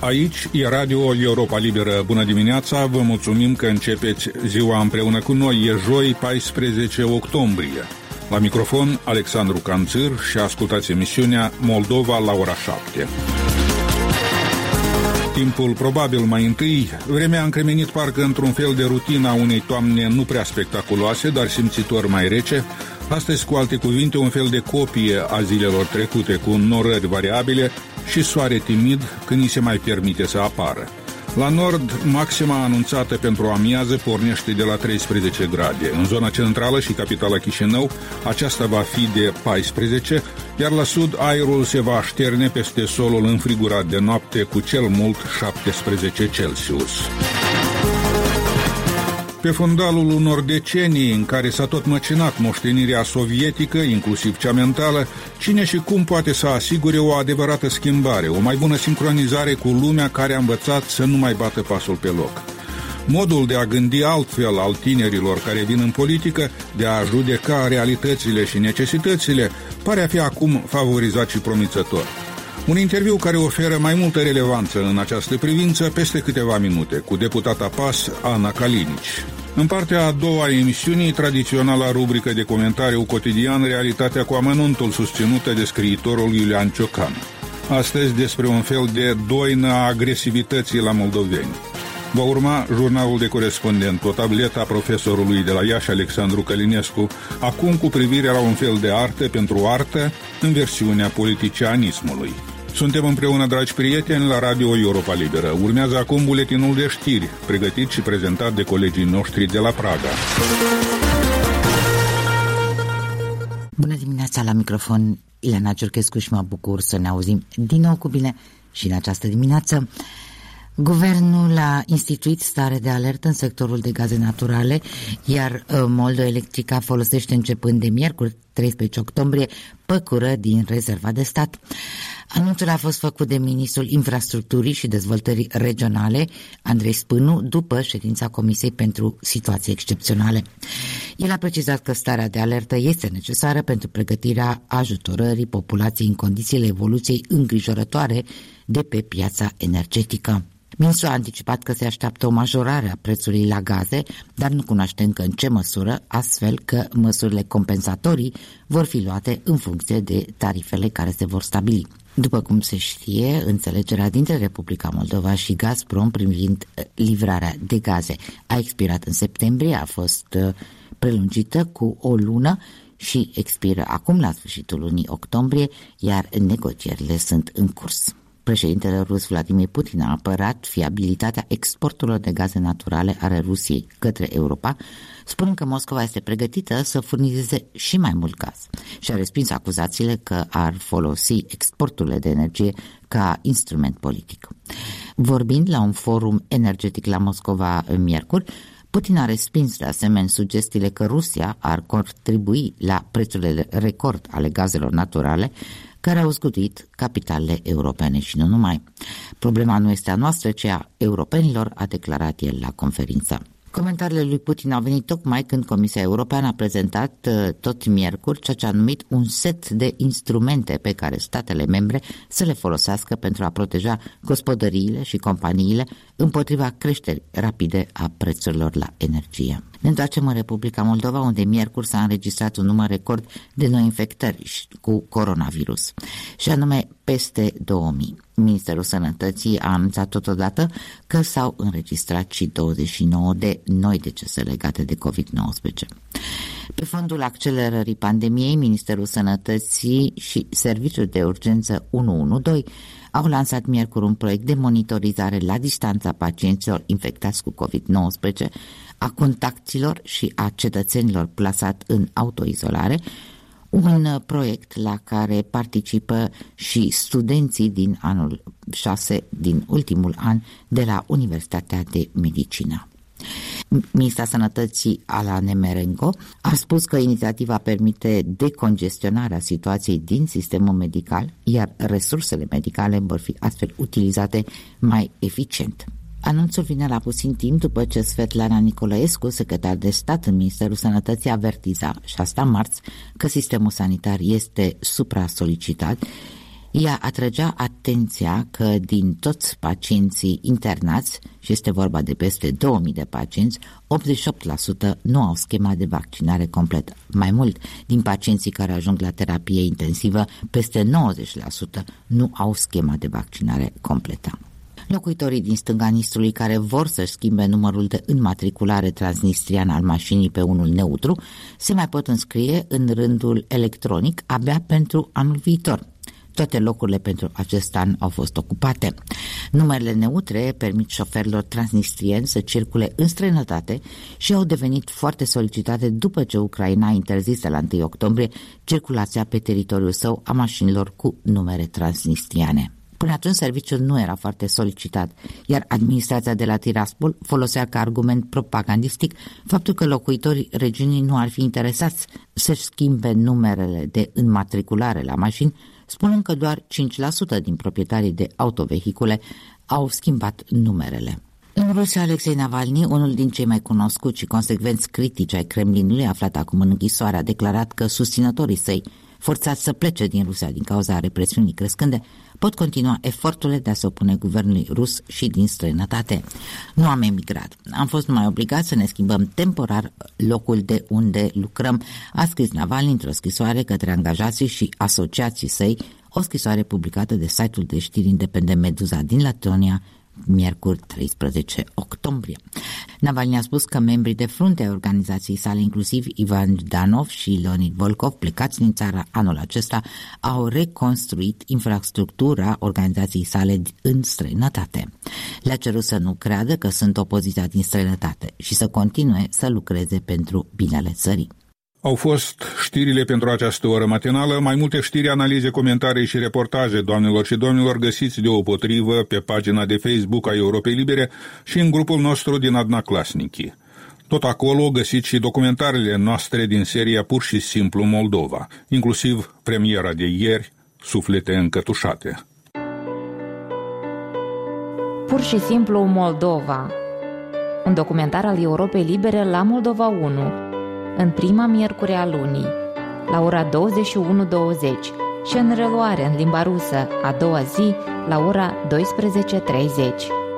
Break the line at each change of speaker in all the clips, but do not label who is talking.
Aici e Radio Europa Liberă. Bună dimineața, vă mulțumim că începeți ziua împreună cu noi. E joi, 14 octombrie. La microfon, Alexandru Canțir și ascultați emisiunea Moldova la ora 7. Timpul probabil mai întâi, vremea a încremenit parcă într-un fel de rutină a unei toamne nu prea spectaculoase, dar simțitor mai rece. Astăzi, cu alte cuvinte, un fel de copie a zilelor trecute, cu norări variabile și soare timid când ni se mai permite să apară. La nord, maxima anunțată pentru amiază pornește de la 13 grade. În zona centrală și capitala Chișinău, aceasta va fi de 14, iar la sud aerul se va așterne peste solul înfrigurat de noapte cu cel mult 17 Celsius. Pe fundalul unor decenii în care s-a tot măcinat moștenirea sovietică, inclusiv cea mentală, cine și cum poate să asigure o adevărată schimbare, o mai bună sincronizare cu lumea care a învățat să nu mai bată pasul pe loc? Modul de a gândi altfel al tinerilor care vin în politică, de a judeca realitățile și necesitățile, pare a fi acum favorizat și promițător. Un interviu care oferă mai multă relevanță în această privință peste câteva minute, cu deputata PAS Ana Kalinici. În partea a doua a emisiunii, tradiționala rubrică de comentariu cotidian, Realitatea cu amănuntul, susținută de scriitorul Iulian Ciocan. Astăzi despre un fel de doină a agresivității la moldoveni. Va urma jurnalul de corespondent, o tabletă a profesorului de la Iași, Alexandru Călinescu, acum cu privire la un fel de artă pentru artă în versiunea politicianismului. Suntem împreună, dragi prieteni, la Radio Europa Liberă. Urmează acum buletinul de știri, pregătit și prezentat de colegii noștri de la Praga.
Bună dimineața, la microfon Ileana Ciurchescu și mă bucur să ne auzim din nou cu bine și în această dimineață. Guvernul a instituit stare de alertă în sectorul de gaze naturale, iar Moldoelectrica folosește începând de miercuri, 13 octombrie, păcură din rezerva de stat. Anunțul a fost făcut de ministrul Infrastructurii și Dezvoltării Regionale, Andrei Spânu, după ședința Comisiei pentru Situații Excepționale. El a precizat că starea de alertă este necesară pentru pregătirea ajutorării populației în condițiile evoluției îngrijorătoare de pe piața energetică. Ministrul a anticipat că se așteaptă o majorare a prețului la gaze, dar nu cunoaște încă în ce măsură, astfel că măsurile compensatorii vor fi luate în funcție de tarifele care se vor stabili. După cum se știe, înțelegerea dintre Republica Moldova și Gazprom privind livrarea de gaze a expirat în septembrie, a fost prelungită cu o lună și expiră acum la sfârșitul lunii octombrie, iar negocierile sunt în curs. Președintele rus Vladimir Putin a apărat fiabilitatea exporturilor de gaze naturale ale Rusiei către Europa, spunând că Moscova este pregătită să furnizeze și mai mult gaz și a respins acuzațiile că ar folosi exporturile de energie ca instrument politic. Vorbind la un forum energetic la Moscova miercuri, Putin a respins de asemenea sugestiile că Rusia ar contribui la prețurile record ale gazelor naturale care au zgudit capitalele europene și nu numai. Problema nu este a noastră, ci a europenilor, a declarat el la conferință. Comentariile lui Putin au venit tocmai când Comisia Europeană a prezentat tot miercuri ceea ce a numit un set de instrumente pe care statele membre să le folosească pentru a proteja gospodăriile și companiile împotriva creșterii rapide a prețurilor la energie. Ne întoarcem în Republica Moldova, unde miercuri s-a înregistrat un număr record de noi infectări cu coronavirus, și anume peste 2000. Ministerul Sănătății a anunțat totodată că s-au înregistrat și 29 de noi decese legate de COVID-19. Pe fondul accelerării pandemiei, Ministerul Sănătății și Serviciul de Urgență 112 au lansat miercuri un proiect de monitorizare la distanță a pacienților infectați cu COVID-19, a contactilor și a cetățenilor plasat în autoizolare, un proiect la care participă și studenții din anul 6, din ultimul an, de la Universitatea de Medicină. Ministra Sănătății Ala Nemerenko a spus că inițiativa permite decongestionarea situației din sistemul medical, iar resursele medicale vor fi astfel utilizate mai eficient. Anunțul vine la puțin timp după ce Svetlana Nicolaescu, secretar de stat în Ministerul Sănătății, avertiza, și asta marți, că sistemul sanitar este supra-solicitat, Ea atrăgea atenția că din toți pacienții internați, și este vorba de peste 2000 de pacienți, 88% nu au schema de vaccinare completă. Mai mult, din pacienții care ajung la terapie intensivă, peste 90% nu au schema de vaccinare completă. Locuitorii din stânga Nistrului care vor să-și schimbe numărul de înmatriculare transnistrian al mașinii pe unul neutru se mai pot înscrie în rândul electronic abia pentru anul viitor. Toate locurile pentru acest an au fost ocupate. Numerele neutre permit șoferilor transnistrieni să circule în străinătate și au devenit foarte solicitate după ce Ucraina a interzis de la 1 octombrie circulația pe teritoriul său a mașinilor cu numere transnistriane. Până atunci serviciul nu era foarte solicitat, iar administrația de la Tiraspol folosea ca argument propagandistic faptul că locuitorii regiunii nu ar fi interesați să-și schimbe numerele de înmatriculare la mașini, spunând că doar 5% din proprietarii de autovehicule au schimbat numerele. În Rusia, Alexei Navalny, unul din cei mai cunoscuți și consecvenți critici ai Kremlinului, aflat acum în închisoare, a declarat că susținătorii săi, forțați să plece din Rusia din cauza represiunii crescânde, pot continua eforturile de a se opune guvernului rus și din străinătate. Nu am emigrat. Am fost numai obligați să ne schimbăm temporar locul de unde lucrăm, a scris Navalny într-o scrisoare către angajații și asociații săi, o scrisoare publicată de site-ul de știri independent Meduza din Letonia, miercuri 13 octombrie. Navalny a spus că membrii de frunte ai organizației sale, inclusiv Ivan Danov și Leonid Volkov, plecați din țară anul acesta, au reconstruit infrastructura organizației sale în străinătate. Le-a cerut să nu creadă că sunt opoziția din străinătate și să continue să lucreze pentru binele țării.
Au fost știrile pentru această oră matinală. Mai multe știri, analize, comentarii și reportaje, doamnelor și domnilor, găsiți deopotrivă pe pagina de Facebook a Europei Libere și în grupul nostru din Одноклассники. Tot acolo găsiți și documentarele noastre din seria Pur și simplu Moldova, inclusiv premiera de ieri, Suflete încătușate.
Pur și simplu Moldova, un documentar al Europei Libere la Moldova 1, în prima miercuri a lunii, la ora 21:20 și în reluare în limba rusă a doua zi, la ora 12:30.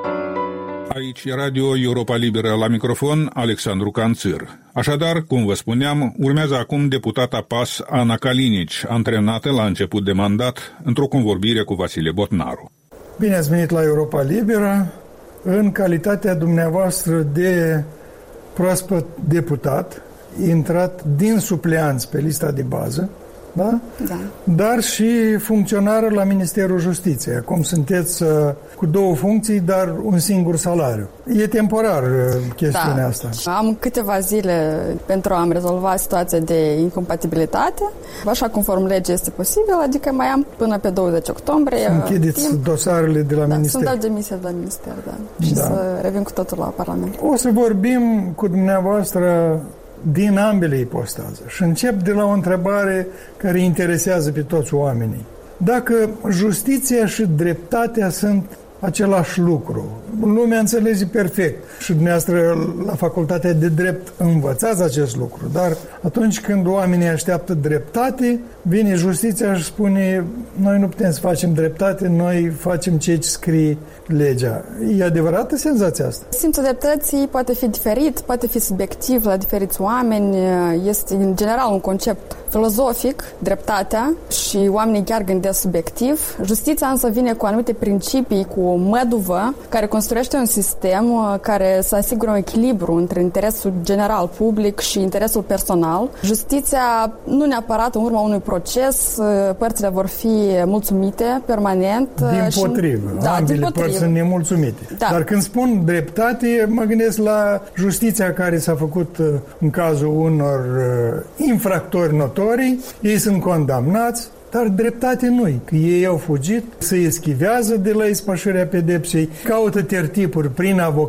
Aici Radio Europa Liberă, la microfon Alexandru Canțir. Așadar, cum vă spuneam, urmează acum deputata PAS Ana Kalinici, antrenată la început de mandat într-o convorbire cu Vasile Botnaru.
Bine ați venit la Europa Liberă, în calitatea dumneavoastră de proaspăt deputat, intrat din supleanți pe lista de bază, da?
Da. Dar
și funcționar la Ministerul Justiției. Acum sunteți cu două funcții, dar un singur salariu. E temporar chestiunea asta.
Am câteva zile pentru a-mi rezolva situația de incompatibilitate. Așa conform legii este posibil, adică mai am până pe 20 octombrie.
Să închideți dosarele de la Minister.
Să-mi dau demisia de la Minister, și să revin cu totul la Parlament.
O să vorbim cu dumneavoastră din ambele ipostaze. Și încep de la o întrebare care interesează pe toți oamenii. Dacă justiția și dreptatea sunt același lucru, lumea înțelege perfect și dumneavoastră la facultatea de drept învățați acest lucru, dar atunci când oamenii așteaptă dreptate, vine justiția și spune noi nu putem să facem dreptate, noi facem ceea ce scrie legea. E adevărată senzația asta?
Simțul dreptății poate fi diferit, poate fi subiectiv la diferiți oameni, este în general un concept filozofic, dreptatea, și oamenii chiar gândesc subiectiv. Justiția însă vine cu anumite principii, cu o măduvă care construiește un sistem care să asigure un echilibru între interesul general public și interesul personal. Justiția nu neapărat în urma unui proces, părțile vor fi mulțumite permanent.
Dimpotrivă, ambele părți sunt nemulțumite. Da. Dar când spun dreptate, mă gândesc la justiția care s-a făcut în cazul unor infractori notori, ei sunt condamnați, dar dreptate nu-i, că ei au fugit, se eschivează de la ispășirea pedepsei, caută tertipuri prin avocați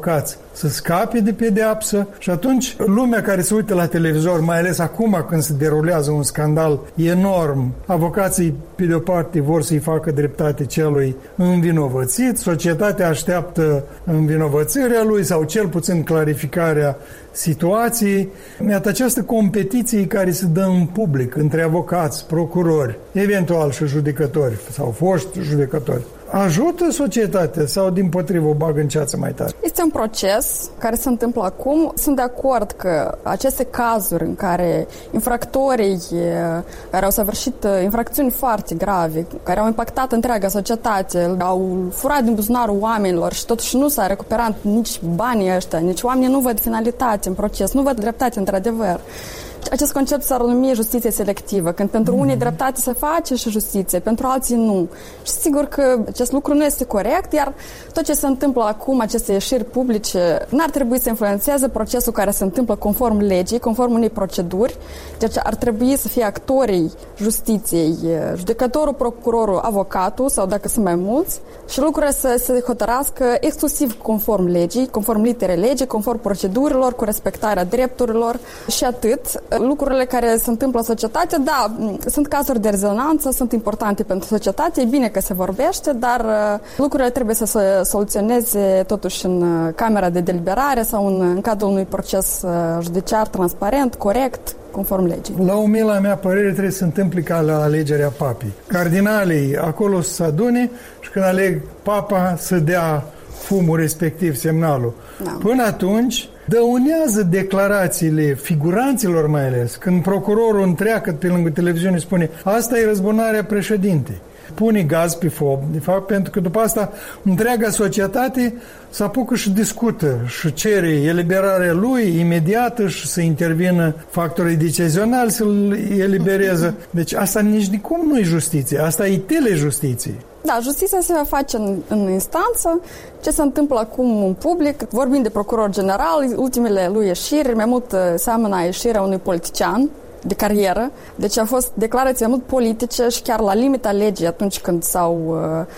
să scape de pedeapsă și atunci lumea care se uită la televizor, mai ales acum când se derulează un scandal enorm, avocații pe de o parte vor să-i facă dreptate celui învinovățit, societatea așteaptă învinovățirea lui sau cel puțin clarificarea situației. Iată această competiție care se dă în public între avocați, procurori, eventual și judecători sau foști judecători, ajută societatea sau dimpotrivă o bagă în ceață mai tare?
Este un proces care se întâmplă acum. Sunt de acord că aceste cazuri în care infractorii care au săvârșit infracțiuni foarte grave, care au impactat întreaga societate, au furat din buzunarul oamenilor și totuși nu s-a recuperat nici banii ăștia, nici oamenii nu văd finalitate în proces, nu văd dreptate într-adevăr. Acest concept s-ar numi justiție selectivă, când pentru unii dreptate se face și justiție, pentru alții nu. Și sigur că acest lucru nu este corect, iar tot ce se întâmplă acum, aceste ieșiri publice, n-ar trebui să influențeze procesul care se întâmplă conform legii, conform unei proceduri. Deci ar trebui să fie actorii justiției, judecătorul, procurorul, avocatul, sau dacă sunt mai mulți, și lucrurile să se hotărască exclusiv conform legii, conform literei legii, conform procedurilor, cu respectarea drepturilor și atât. Lucrurile care se întâmplă în societate, da, sunt cazuri de rezonanță, sunt importante pentru societate, e bine că se vorbește, dar lucrurile trebuie să se soluționeze totuși în camera de deliberare sau în cadrul unui proces judiciar transparent, corect, conform legii.
La umila mea părere trebuie să se întâmple ca la alegerea papii. Cardinalii acolo să se adune și când aleg papa să dea fumul respectiv, semnalul. Da. Până atunci dăunează declarațiile figuranților mai ales. Când procurorul întreagă pe lângă televiziune spune asta e răzbunarea președintei. Pune gaz pe foc, de fapt, pentru că după asta întreaga societate se apucă și discută și cere eliberarea lui imediată și să intervină factorii decizionali să-l elibereze. Deci asta nici de cum nu e justiție, asta e telejustiție.
Da, justiția se va face în instanță. Ce se întâmplă acum în public, vorbim de procuror general, ultimele lui ieșiri, mai mult seamănă ieșirea unui politician de carieră. Deci au fost declarații mult politice și chiar la limita legii atunci când s-au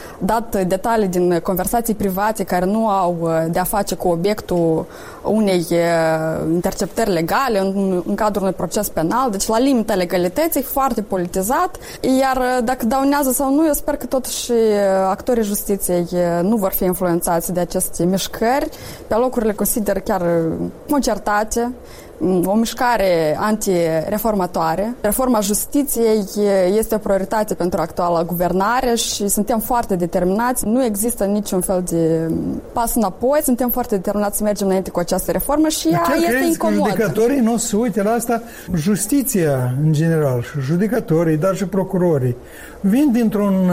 dat detalii din conversații private care nu au de-a face cu obiectul unei interceptări legale în cadrul unui proces penal. Deci la limita legalității, foarte politizat. Iar dacă dăunează sau nu, eu sper că totuși actorii justiției nu vor fi influențați de aceste mișcări. Pe locuri le consider chiar concertate, o mișcare antireformatoare. Reforma justiției este o prioritate pentru actuala guvernare și suntem foarte determinați. Nu există niciun fel de pas înapoi. Suntem foarte determinați să mergem înainte cu această reformă și ea este incomodă.
Judecătorii nu se uite la asta. Justiția, în general, și judecătorii, dar și procurorii, vin dintr-un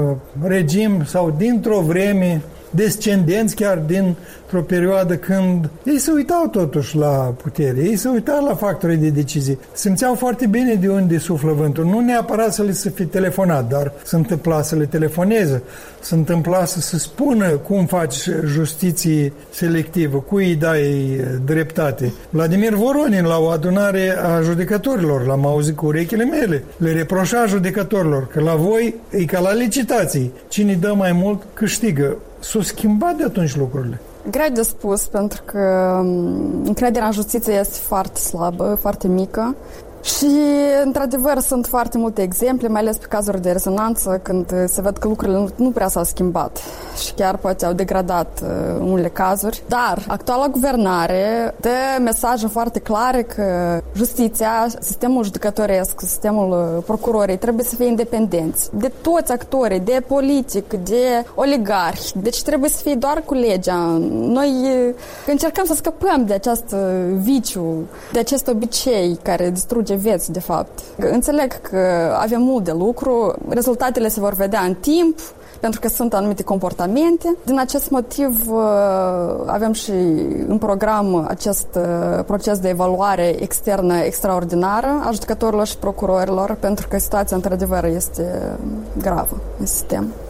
regim sau dintr-o vreme descendenți chiar dintr-o perioadă când ei se uitau totuși la putere, ei se uitau la factorii de decizie, simțeau foarte bine de unde suflă vântul, nu neapărat să le se fi telefonat, dar se întâmpla să le telefoneze, se întâmpla să se spună cum faci justiție selectivă, cui îi dai dreptate. Vladimir Voronin, la o adunare a judecătorilor, l-am auzit cu urechile mele, le reproșa judecătorilor că la voi e ca la licitații, cine dă mai mult câștigă. S-au schimbat de atunci lucrurile.
Greu de spus, pentru că încrederea în justiție este foarte slabă, foarte mică. Și, într-adevăr, sunt foarte multe exemple, mai ales pe cazuri de rezonanță, când se văd că lucrurile nu prea s-au schimbat și chiar poate au degradat unele cazuri. Dar actuala guvernare dă mesaje foarte clare că justiția, sistemul judecătoresc, sistemul procurorii trebuie să fie independenți de toți actorii, de politic, de oligarhi. Deci trebuie să fie doar cu legea. Noi încercăm să scăpăm de acest viciu, de acest obicei care distruge vieți, de fapt. Înțeleg că avem mult de lucru, rezultatele se vor vedea în timp, pentru că sunt anumite comportamente. Din acest motiv avem și în program acest proces de evaluare externă extraordinară a judecătorilor și procurorilor, pentru că situația într-adevăr este gravă în sistem.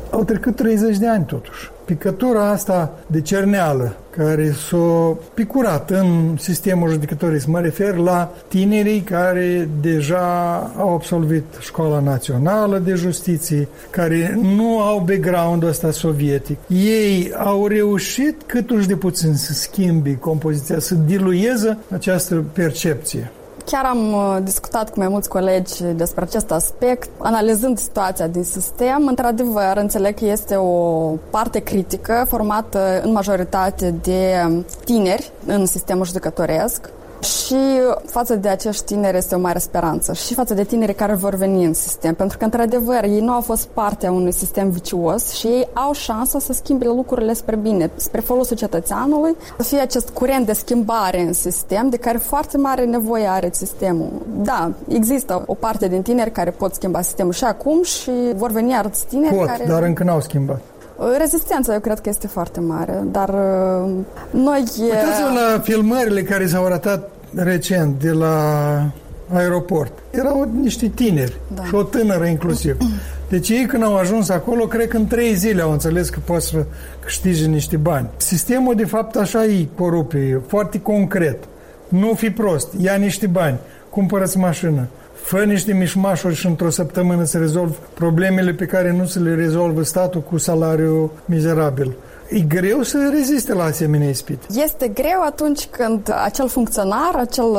Au trecut 30 de ani totuși. Picătura asta de cerneală care s-a picurat în sistemul judecătoresc, mă refer la tinerii care deja au absolvit Școala Națională de Justiție, care nu au background-ul ăsta sovietic. Ei au reușit câtuși de puțin să schimbi compoziția, să dilueze această percepție.
Chiar am discutat cu mai mulți colegi despre acest aspect, analizând situația din sistem. Într-adevăr, înțeleg că este o parte critică formată în majoritate de tineri în sistemul judecătoresc. Și față de acești tineri este o mare speranță și față de tinerii care vor veni în sistem, pentru că, într-adevăr, ei nu au fost parte a unui sistem vicios și ei au șansa să schimbe lucrurile spre bine, spre folosul cetățeanului, să fie acest curent de schimbare în sistem, de care foarte mare nevoie are sistemul. Da, există o parte din tineri care pot schimba sistemul și acum și vor veni alți tineri care...
dar încă n-au schimbat.
Rezistența, eu cred că este foarte mare, dar noi...
Uitați-vă la filmările care s-au arătat recent de la aeroport. Erau niște tineri și o tânără inclusiv. Deci ei când au ajuns acolo, cred că în 3 zile au înțeles că pot să câștige niște bani. Sistemul, de fapt, așa e corupt, e foarte concret. Nu fi prost, ia niște bani, cumpără-ți mașină, fă niște mișmașuri și într-o săptămână să rezolvi problemele pe care nu se le rezolvă statul cu salariu mizerabil. E greu să reziste la asemenea ispite.
Este greu atunci când acel funcționar, acel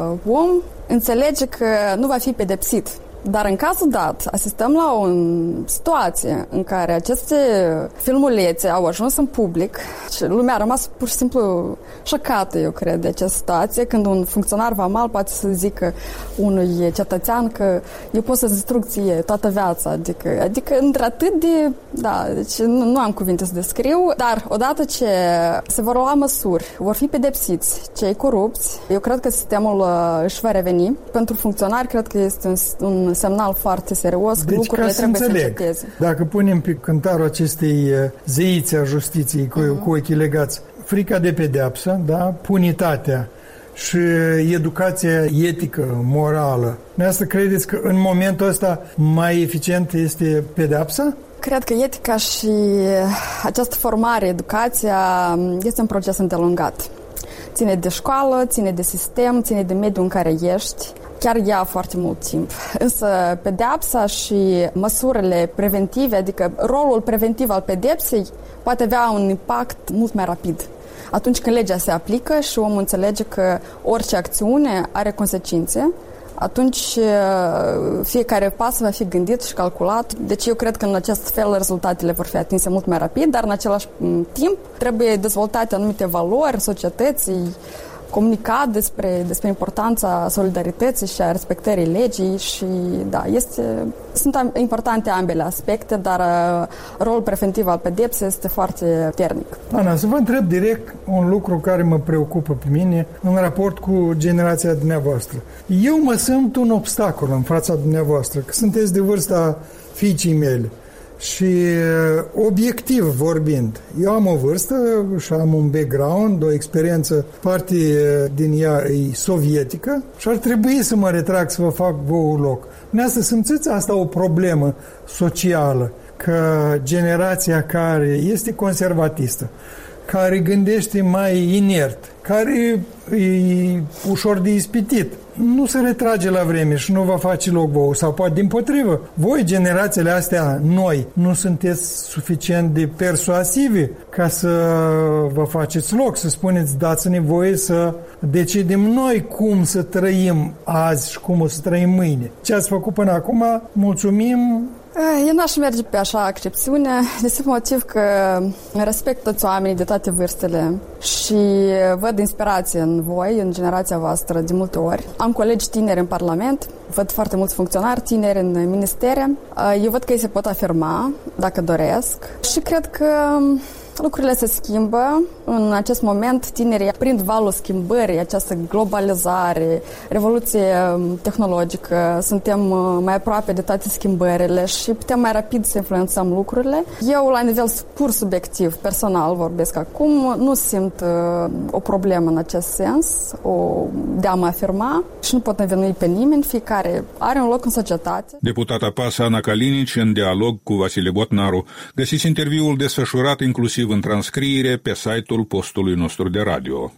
om înțelege că nu va fi pedepsit. Dar în cazul dat, asistăm la o situație în care aceste filmulețe au ajuns în public și lumea a rămas pur și simplu șocată, eu cred, de această situație, când un funcționar vamal poate să zică unui cetățean că eu pot să-ți distrug ție toată viața. Adică într-atât de... Da, deci nu am cuvinte să descriu, dar odată ce se vor lua măsuri, vor fi pedepsiți cei corupți, eu cred că sistemul își va reveni. Pentru funcționari, cred că este un semnal foarte serios, că lucrurile trebuie să înceteze.
Dacă punem pe cântarul acestei zeițe a justiției cu ochii legați, frica de pedeapsă, da? Punitatea și educația etică, morală, dumneavoastră credeți că în momentul ăsta mai eficient este pedeapsa?
Cred că etica și această formare, educația, este un proces îndelungat. Ține de școală, ține de sistem, ține de mediul în care ești. Chiar ia foarte mult timp. Însă pedeapsa și măsurile preventive, adică rolul preventiv al pedepsei, poate avea un impact mult mai rapid. Atunci când legea se aplică și omul înțelege că orice acțiune are consecințe, atunci fiecare pas va fi gândit și calculat. Deci eu cred că în acest fel rezultatele vor fi atinse mult mai rapid, dar în același timp trebuie dezvoltate anumite valori societății, comunicat despre importanța solidarității și a respectării legii și da, sunt importante ambele aspecte, dar rolul preventiv al pedepsei este foarte puternic.
Ana, să vă întreb direct un lucru care mă preocupă pe mine în raport cu generația dumneavoastră. Eu mă simt un obstacol în fața dumneavoastră, că sunteți de vârsta fiicii mele. Și obiectiv vorbind, eu am o vârstă și am un background, o experiență, parte din ea e sovietică și ar trebui să mă retrag să vă fac vouă loc. Dumneavoastră simțiți asta o problemă socială, că generația care este conservatistă, care gândește mai inert, care e ușor de ispitit, nu se retrage la vreme și nu va face loc vouă, sau poate dimpotrivă. Voi, generațiile astea noi, nu sunteți suficient de persuasivi ca să vă faceți loc, să spuneți, dați-ne voie să decidem noi cum să trăim azi și cum o să trăim mâine. Ce ați făcut până acum, mulțumim.
Eu n-aș merge pe așa accepțiune, de simplu motiv că respect toți oamenii de toate vârstele și văd inspirație în voi, în generația voastră, de multe ori. Am colegi tineri în Parlament, văd foarte mulți funcționari tineri în ministere. Eu văd că ei se pot afirma dacă doresc și cred că Lucrurile se schimbă. În acest moment, tinerii prind valul schimbării, această globalizare, revoluție tehnologică. Suntem mai aproape de toate schimbările și putem mai rapid să influențăm lucrurile. Eu, la nivel pur subiectiv, personal vorbesc acum, nu simt o problemă în acest sens, de a mă afirma și nu pot învinui pe nimeni, fiecare are un loc în societate.
Deputata PAS Ana Kalinici, în dialog cu Vasile Botnaru. Găsiți interviul desfășurat inclusiv în transcriere pe site-ul postului nostru de radio.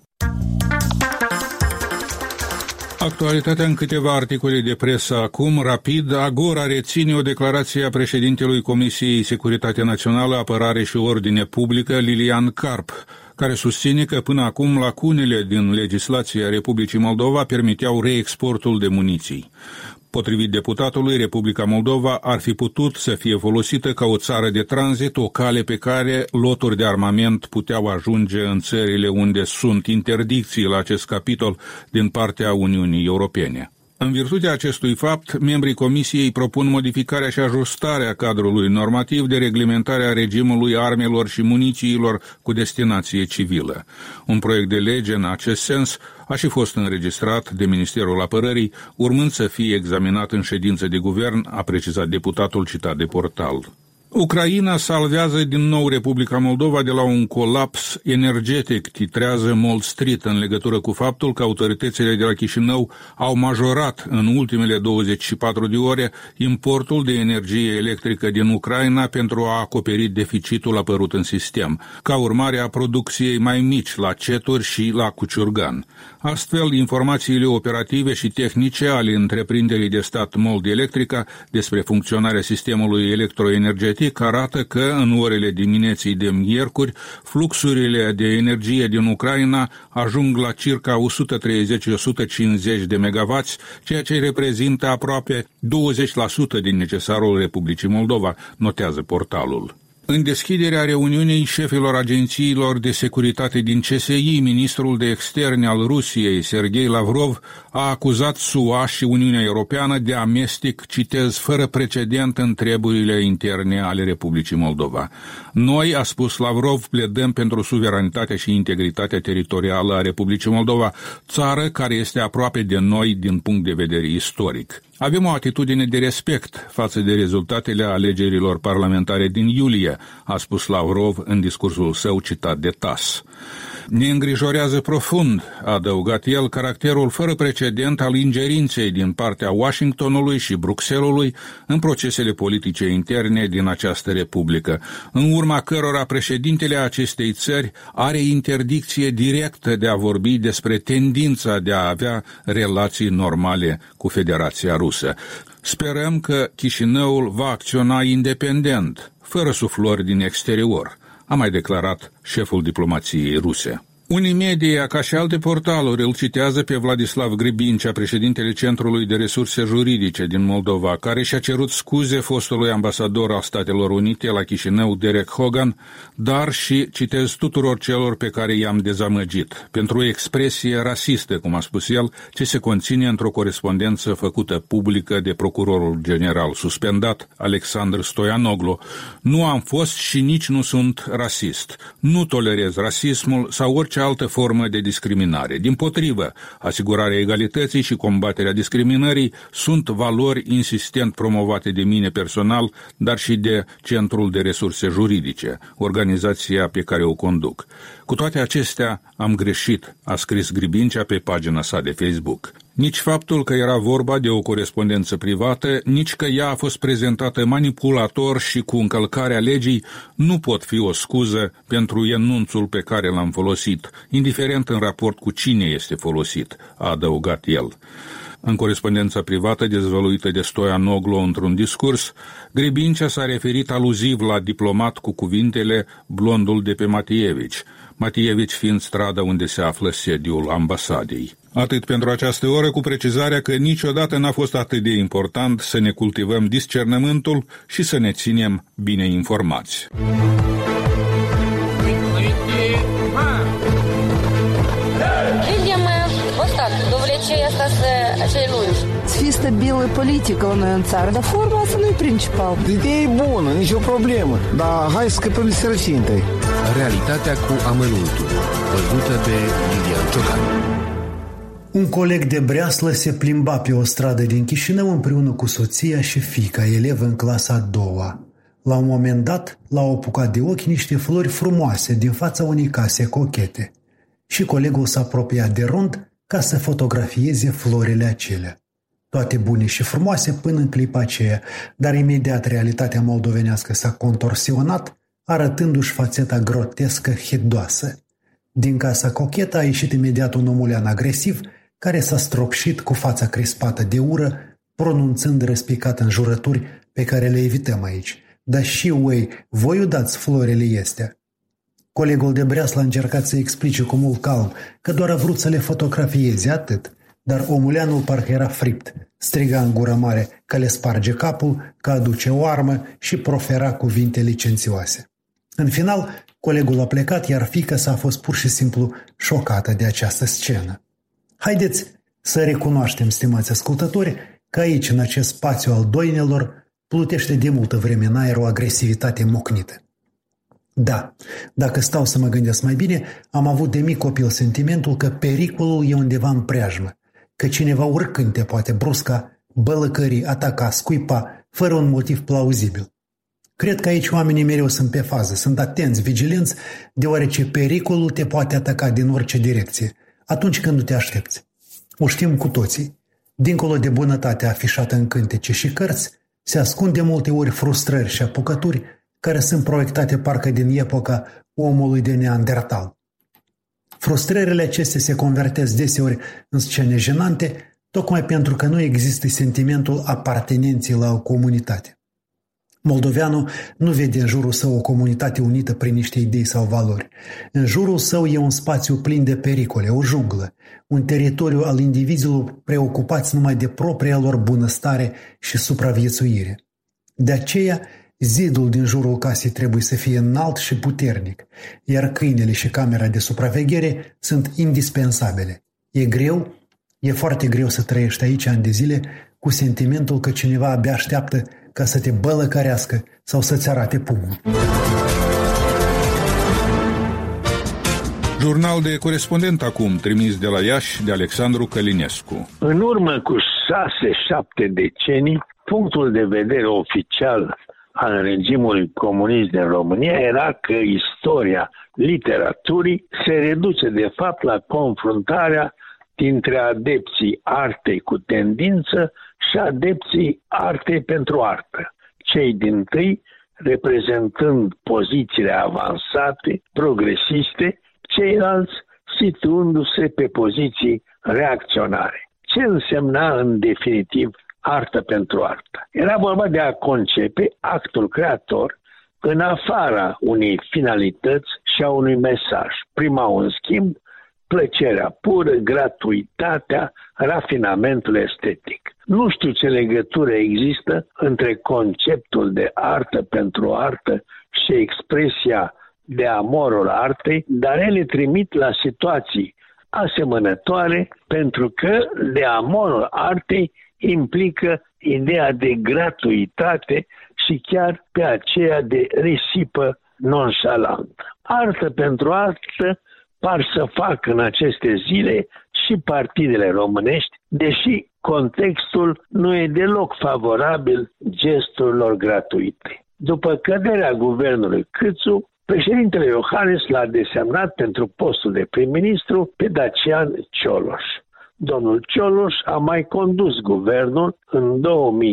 Actualitatea în câteva articole de presă acum, rapid. Agora reține o declarație a președintelui Comisiei Securitate Națională, Apărare și Ordine Publică, Lilian Carp, care susține că până acum lacunele din legislația Republicii Moldova permiteau reexportul de muniții. Potrivit deputatului, Republica Moldova ar fi putut să fie folosită ca o țară de tranzit, o cale pe care loturi de armament puteau ajunge în țările unde sunt interdicții la acest capitol din partea Uniunii Europene. În virtutea acestui fapt, membrii Comisiei propun modificarea și ajustarea cadrului normativ de reglementare a regimului armelor și munițiilor cu destinație civilă. Un proiect de lege în acest sens a și fost înregistrat de Ministerul Apărării, urmând să fie examinat în ședință de guvern, a precizat deputatul citat de portal. Ucraina salvează din nou Republica Moldova de la un colaps energetic, titrează Mall Street, în legătură cu faptul că autoritățile de la Chișinău au majorat în ultimele 24 de ore importul de energie electrică din Ucraina pentru a acoperi deficitul apărut în sistem, ca urmare a producției mai mici la Ceturi și la Cuciurgan. Astfel, informațiile operative și tehnice ale întreprinderii de stat Mold Electrica despre funcționarea sistemului electroenergetic arată că în orele dimineții de miercuri, fluxurile de energie din Ucraina ajung la circa 130-150 de megawatts, ceea ce reprezintă aproape 20% din necesarul Republicii Moldova, notează portalul. În deschiderea reuniunii șefilor agențiilor de securitate din CSI, ministrul de externe al Rusiei, Sergei Lavrov, a acuzat SUA și Uniunea Europeană de amestec, citez, fără precedent în treburile interne ale Republicii Moldova. Noi, a spus Lavrov, pledăm pentru suveranitatea și integritatea teritorială a Republicii Moldova, țară care este aproape de noi din punct de vedere istoric. Avem o atitudine de respect față de rezultatele alegerilor parlamentare din iulie, a spus Lavrov în discursul său citat de TASS. Ne îngrijorează profund, a adăugat el, caracterul fără precedent al ingerinței din partea Washingtonului și Bruxellesului în procesele politice interne din această republică, în urma cărora președintele acestei țări are interdicție directă de a vorbi despre tendința de a avea relații normale cu Federația Rusă. Sperăm că Chișinăul va acționa independent, fără suflări din exterior, a mai declarat șeful diplomației ruse. Unii media, ca și alte portaluri, îl citează pe Vladislav Gribincea, președintele Centrului de Resurse Juridice din Moldova, care și-a cerut scuze fostului ambasador al Statelor Unite la Chișinău, Derek Hogan, dar și, citez, tuturor celor pe care i-am dezamăgit, pentru o expresie rasistă, cum a spus el, ce se conține într-o corespondență făcută publică de procurorul general suspendat, Alexandru Stoianoglu. Nu am fost și nici nu sunt rasist. Nu tolerez rasismul sau orice altă formă de discriminare. Dimpotrivă, asigurarea egalității și combaterea discriminării sunt valori insistent promovate de mine personal, dar și de Centrul de Resurse Juridice, organizația pe care o conduc. Cu toate acestea, am greșit, a scris Gribincea pe pagina sa de Facebook. Nici faptul că era vorba de o corespondență privată, nici că ea a fost prezentată manipulator și cu încălcarea legii nu pot fi o scuză pentru enunțul pe care l-am folosit, indiferent în raport cu cine este folosit, a adăugat el. În corespondența privată dezvăluită de Stoianoglu într-un discurs, Gribincea s-a referit aluziv la diplomat cu cuvintele blondul de pe Matievici, Matievici fiind strada unde se află sediul ambasadei. Atât pentru această oră, cu precizarea că niciodată n-a fost atât de important să ne cultivăm discernământul și să ne ținem bine informați.
Видимо, вот так, до влечения с этой flori. Să fie stabilă politică la noi în țară, dar forma asta nu e principal.
Ideea e bună, nicio problemă, dar hai să scăpăm de sărăcie întâi.
Realitatea cu amănuntul, văzută de Lilian Ciocan.
Un coleg de breaslă se plimba pe o stradă din Chișinău împreună cu soția și fiica, elevă în clasa a doua. La un moment dat, l-au apucat de ochi niște flori frumoase din fața unei case cochete. Și colegul s-a apropiat de rând ca să fotografieze florile acelea. Toate bune și frumoase până în clipa aceea, dar imediat realitatea moldovenească s-a contorsionat, arătându-și fațeta grotescă, hidoasă. Din casa cochetă a ieșit imediat un omulean agresiv, care s-a stropșit cu fața crispată de ură, pronunțând răspicat în jurături pe care le evităm aici. Dar și voi udați florile astea. Colegul de breaslă a încercat să explice cu mult calm că doar a vrut să le fotografieze, atât. Dar omuleanul parcă era fript, striga în gură mare că le sparge capul, că aduce o armă și profera cuvinte licențioase. În final, colegul a plecat, iar fiica s-a fost pur și simplu șocată de această scenă. Haideți să recunoaștem, stimați ascultători, că aici, în acest spațiu al doinelor, plutește de multă vreme în aer o agresivitate mocnită. Da, dacă stau să mă gândesc mai bine, am avut de mic copil sentimentul că pericolul e undeva în preajmă, că cineva oricând te poate brusca, bălăcări, ataca, scuipa, fără un motiv plauzibil. Cred că aici oamenii mereu sunt pe fază, sunt atenți, vigilenți, deoarece pericolul te poate ataca din orice direcție, atunci când nu te aștepți. O știm cu toții. Dincolo de bunătatea afișată în cântece și cărți, se ascunde multe ori frustrări și apucături care sunt proiectate parcă din epoca omului de Neandertal. Frustrările acestea se convertesc deseori în scene jenante, tocmai pentru că nu există sentimentul apartenenței la o comunitate. Moldoveanul nu vede în jurul său o comunitate unită prin niște idei sau valori. În jurul său e un spațiu plin de pericole, o junglă, un teritoriu al indivizilor preocupați numai de propria lor bunăstare și supraviețuire. De aceea, zidul din jurul casei trebuie să fie înalt și puternic, iar câinele și camera de supraveghere sunt indispensabile. E greu, e foarte greu să trăiești aici ani de zile cu sentimentul că cineva abia așteaptă ca să te bălăcărească sau să-ți arate pumnul.
Jurnal de corespondent acum, trimis de la Iași de Alexandru Călinescu.
În urmă cu 6-7 decenii, punctul de vedere oficial al regimului comunist din România era că istoria literaturii se reduce de fapt la confruntarea dintre adepții artei cu tendință și adepții artei pentru artă. Cei dintâi reprezentând pozițiile avansate, progresiste, ceilalți situându-se pe poziții reacționare. Ce însemna în definitiv artă pentru artă? Era vorba de a concepe actul creator în afara unei finalități și a unui mesaj. Primau, în schimb, plăcerea pură, gratuitatea, rafinamentul estetic. Nu știu ce legătură există între conceptul de artă pentru artă și expresia de amorul artei, dar ele trimit la situații asemănătoare pentru că de amorul artei implică ideea de gratuitate și chiar pe aceea de risipă nonșalantă. Artă pentru artă par să facă în aceste zile și partidele românești, deși contextul nu e deloc favorabil gesturilor gratuite. După căderea guvernului Câțu, președintele Iohannis l-a desemnat pentru postul de prim-ministru pe Dacian Cioloș. Domnul Cioloș a mai condus guvernul în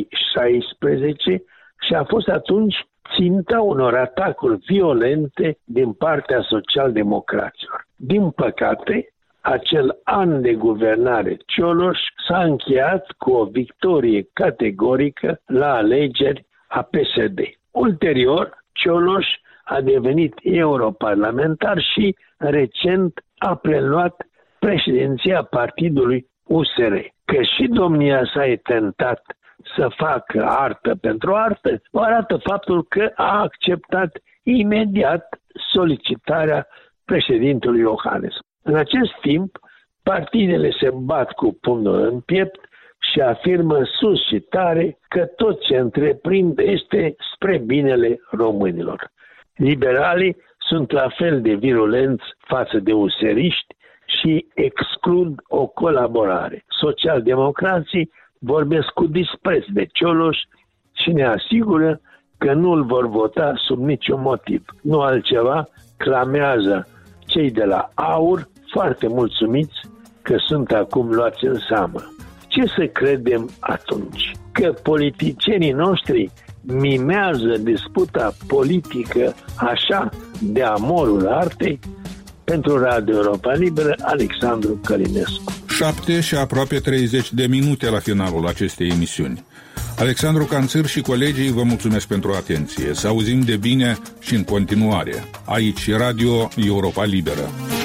2016 și a fost atunci ținta unor atacuri violente din partea social-democraților. Din păcate, acel an de guvernare Cioloș s-a încheiat cu o victorie categorică la alegeri a PSD. Ulterior, Cioloș a devenit europarlamentar și recent a preluat președinția partidului USR. Că și domnia sa e tentat să facă artă pentru artă, o arată faptul că a acceptat imediat solicitarea președintelui Iohannis. În acest timp, partidele se bat cu pumnul în piept și afirmă sus și tare că tot ce întreprind este spre binele românilor. Liberalii sunt la fel de virulenți față de useriști și exclud o colaborare. Socialdemocrații vorbesc cu dispreț de Cioloș și ne asigură că nu îl vor vota sub niciun motiv. Nu altceva, clamează cei de la AUR, foarte mulțumiți că sunt acum luați în seamă. Ce să credem atunci? Că politicienii noștri mimează disputa politică așa de amorul artei? Pentru Radio Europa Liberă, Alexandru Călinescu.
7 și aproape 30 de minute la finalul acestei emisiuni. Alexandru Canțir și colegii vă mulțumesc pentru atenție. Să auzim de bine și în continuare. Aici Radio Europa Liberă.